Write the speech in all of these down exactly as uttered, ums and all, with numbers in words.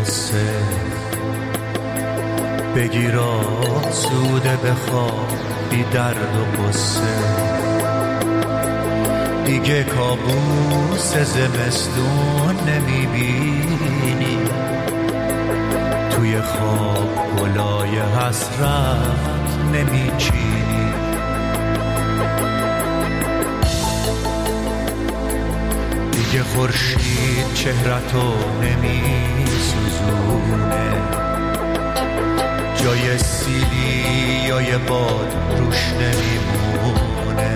قصه بگیر آسوده بخواب بی درد و قصه دیگه کابوس زمستون نمیبینی توی خواب گلای حسرت نمیچینی دیگه خورشید چهرتو نمیسوزونه جای سیلی یا یه باد روش نمیمونه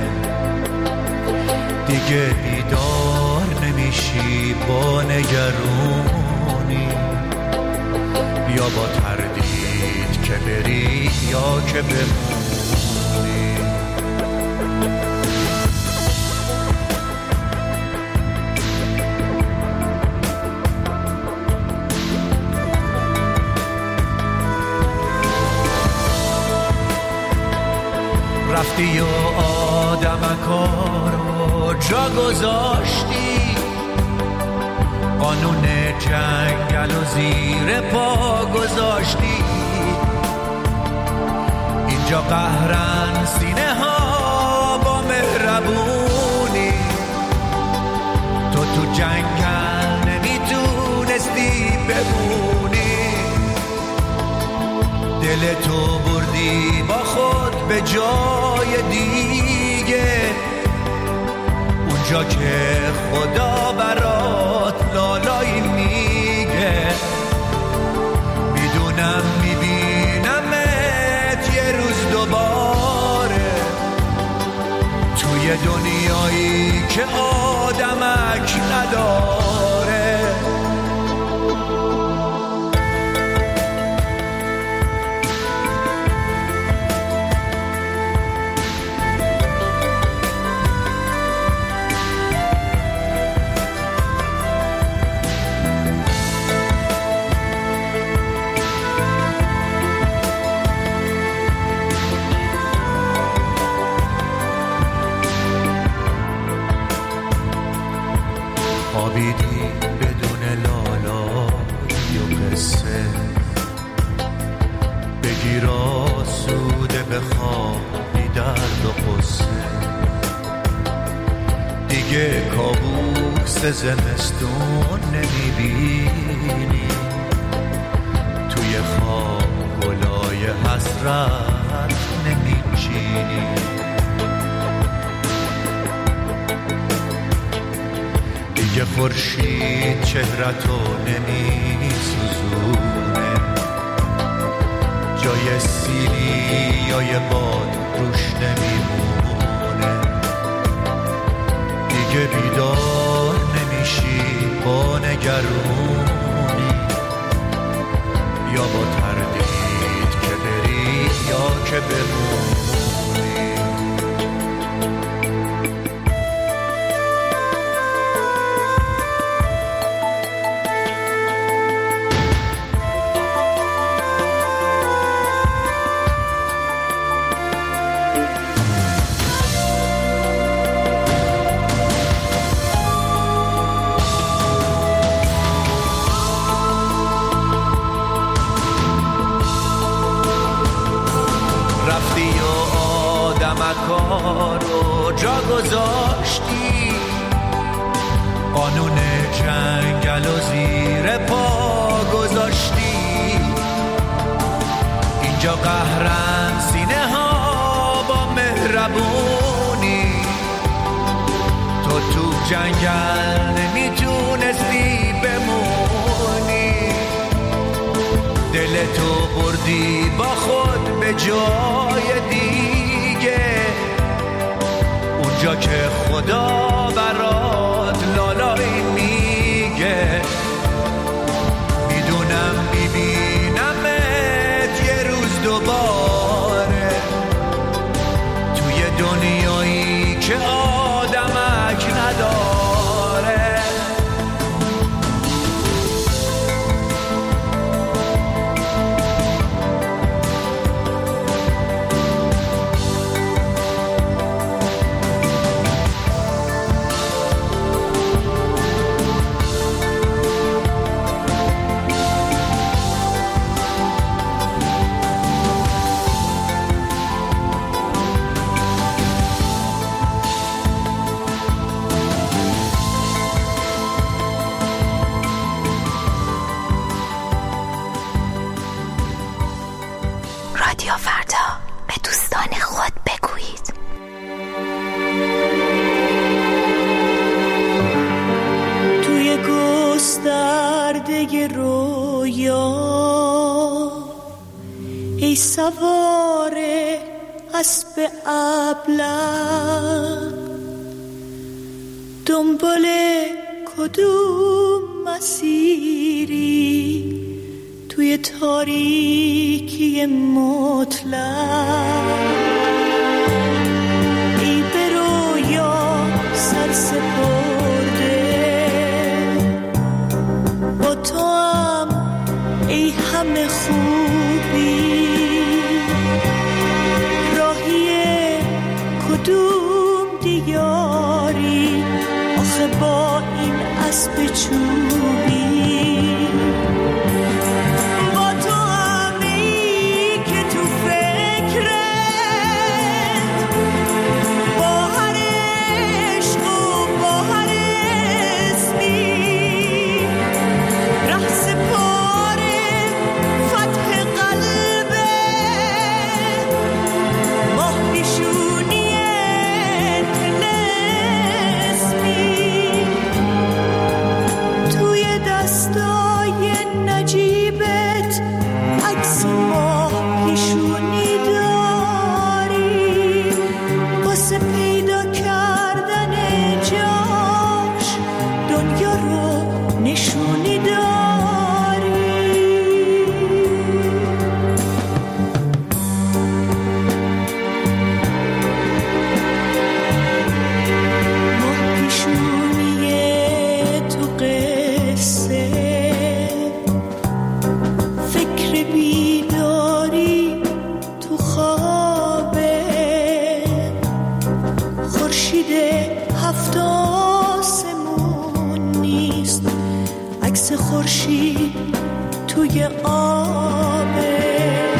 دیگه بیدار نمیشی با نگرونی یا با تردید که بری یا که بمونی رفتی و آدمکارو جا گذاشتی قانون جنگل و زیر پا گذاشتی اینجا قهرن سینه ها با مهربونی تو تو جنگل نمیتونستی بمونی دل تو بردی با خود به جای دیگه اونجا که خدا برات لالایی میگه میدونم میبینمت یه روز دوباره توی دنیایی که آدمک نداره خوابیدی بدون لالایی و قصه بگیر آسوده بخواب بی درد و قصه دیگه کابوس زمستون نمیبینی توی خواب گلای حسرت نمیچینی دیگه خورشید چهرتو نمیسوزونه جای سیلی یا یه باد روش نمیمونه دیگه بیدار نمیشی با نگرونی یا با تردید که بری یا که بمونی آدمکارو جا گذاشتی قانون جنگل و زیر پا گذاشتی اینجا قهرن سینه ها با مهربونی تو تو جنگل نمیتونستی بمونی دل تو بردی با خود به جای دیگه اونجا که خدا برات لالایی میگه میدونم میبینمت یه روز دوباره توی دنیایی که آدمک نداره رادیو فردا به دوستان خود بگویید. توی گسترده رویا ای سوار اسب ابله، دنبال کدوم مسیری توی تاریکی مطلق؟ ای به رویا سر سپرده، با تو هم ای همه خوبی، راهی کدوم دیاری آخه با این اسب چوبی؟ خورشید توی آبه،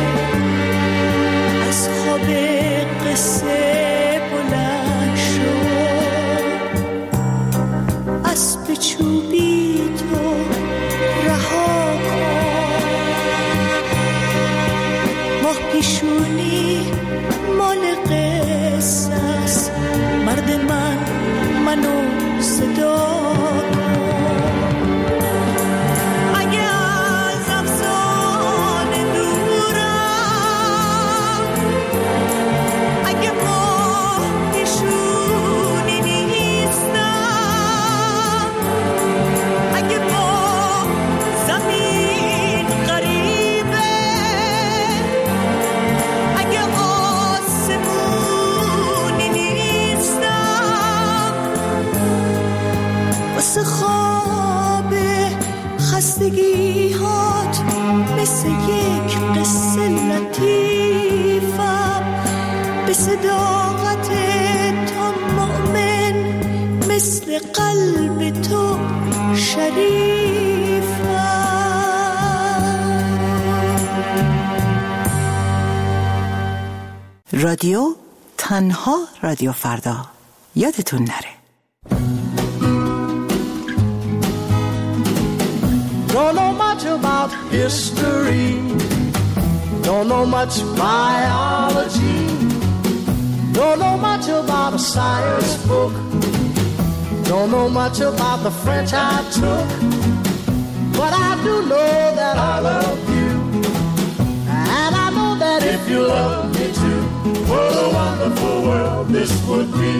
از خواب قصه بلند شد، اسب چوبی تو رها کن. ماه پیشونی مال قصه است، مرد من منو صدا خستگی هات مثل یک قصه لطیفم، به صداقت تو مؤمن مثل قلب تو شریفم. رادیو تنها رادیو فردا، یادتون نره. Don't know much about history, don't know much biology, don't know much about a science book, don't know much about the French I took, but I do know that I love you, and I know that if you love me too, what a wonderful world this would be.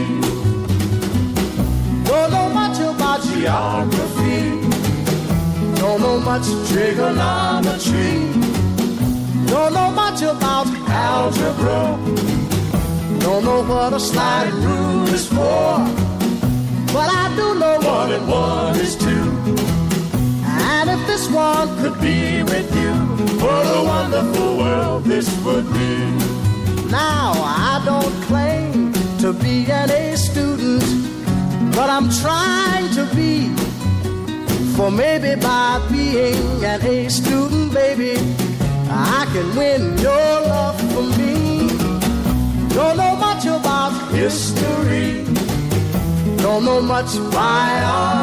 Don't know much about geography, don't know much trigonometry, don't know much about algebra, don't know what a sliding rule is for, but I do know one and one is two. And if this one could be with you, what a wonderful world this would be. Now I don't claim to be an A student, but I'm trying to be. For maybe by being an A student, baby, I can win your love for me. Don't know much about history, don't know much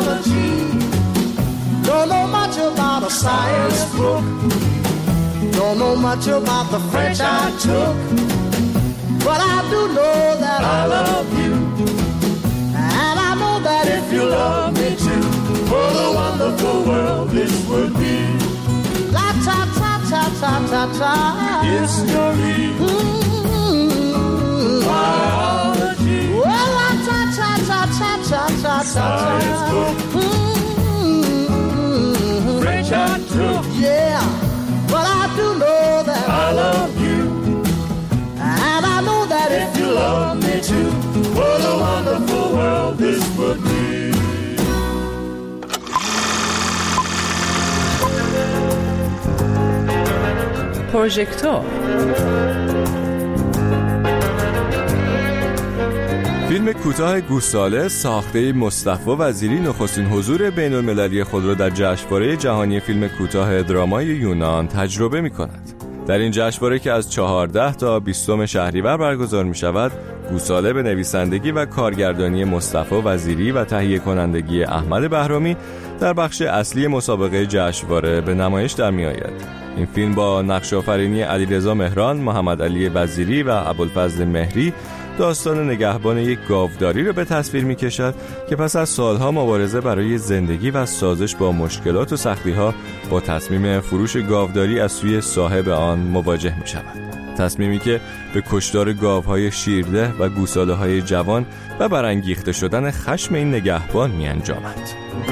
biology, don't know much about a science book, don't Don't know much about the French I took, but I do know that I love you. And I know that if you love me too, what a wonderful world this would be. La ta ta ta ta ta ta. History. Mm-hmm. Biology. Well, la ta ta ta ta ta ta ta. Science book. Mm-hmm. French I took. Yeah, but I do know that I love you. And I know that if you love me too, what a wonderful world this would be. پروژکتور. فیلم کوتاه گوساله ساخته مصطفی وزیری نخستین حضور بین المللی خود را در جشنواره جهانی فیلم کوتاه درامای یونان تجربه می کند. در این جشنواره که از چهارده تا بیستم شهریور برگزار می شود، گوساله به نویسندگی و کارگردانی مصطفی وزیری و تهیه کنندگی احمد بهرامی در بخش اصلی مسابقه جشنواره به نمایش در می آید. این فیلم با نقش آفرینی علیرضا مهران، محمد علی وزیری و ابوالفضل مهری داستان نگهبان یک گاوداری را به تصویر می کشد که پس از سالها مبارزه برای زندگی و سازش با مشکلات و سختی‌ها با تصمیم فروش گاوداری از سوی صاحب آن مواجه می شود. تصمیمی که به کشتار گاوهای شیرده و گوساله‌های جوان و برانگیخته شدن خشم این نگهبان می انجامد.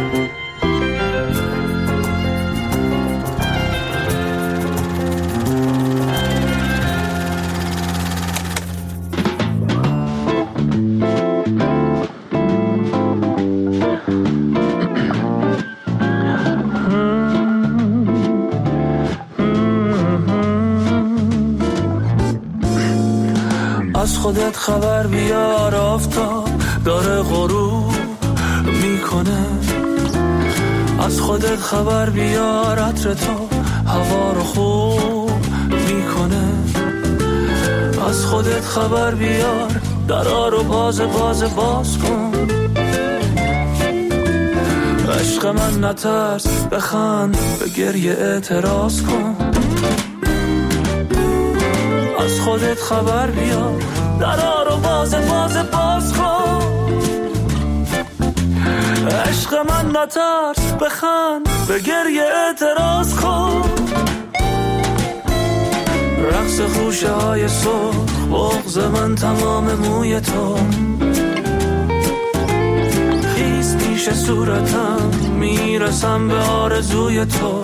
از خودت خبر بیار، آفتاب داره غروب میکنه. از خودت خبر بیار، عطر تو هوا رو خوب میکنه. از خودت خبر بیار، درا رو باز باز باز کن. عشق من نترس، بخند، به گریه اعتراض کن. از خودت خبر بیار، درا رو باز باز باز کن. عشق من نترس، بخند، به گریه اعتراض کن. رقص خوشه های سرخ، بغض من تمام موی تو. خیز پیش صورتم، میرسم به آرزوی تو.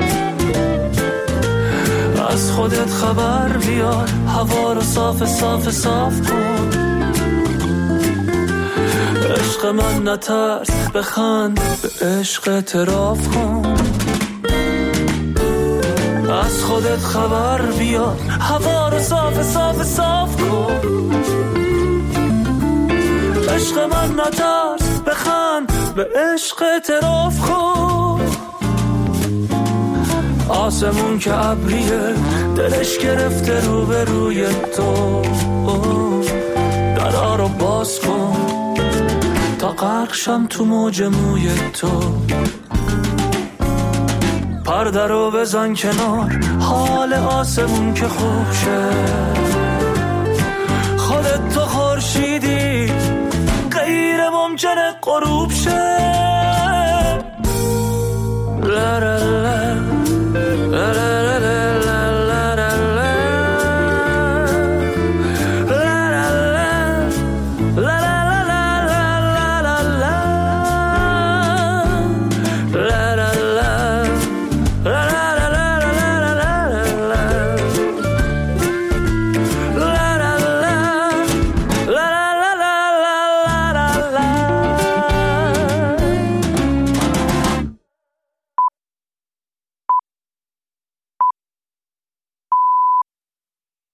از خودت خبر بیار، هوا رو صاف صاف صاف کن. عشق من نترس، بخند، به عشق اعتراف کن. از خودت خبر بیار، هوا رو صاف صاف صاف کن. عشق من نترس، بخند، به عشق اعتراف کن. آسمون که ابریه، دلش گرفته رو به روی تو. درا رو باز کن تا غرق شم تو موج موی تو. پرده رو بزن کنار، حال آسمون که خوب شه. خودت تو خورشیدی، غیر ممکنه غروب شه. لا لا لا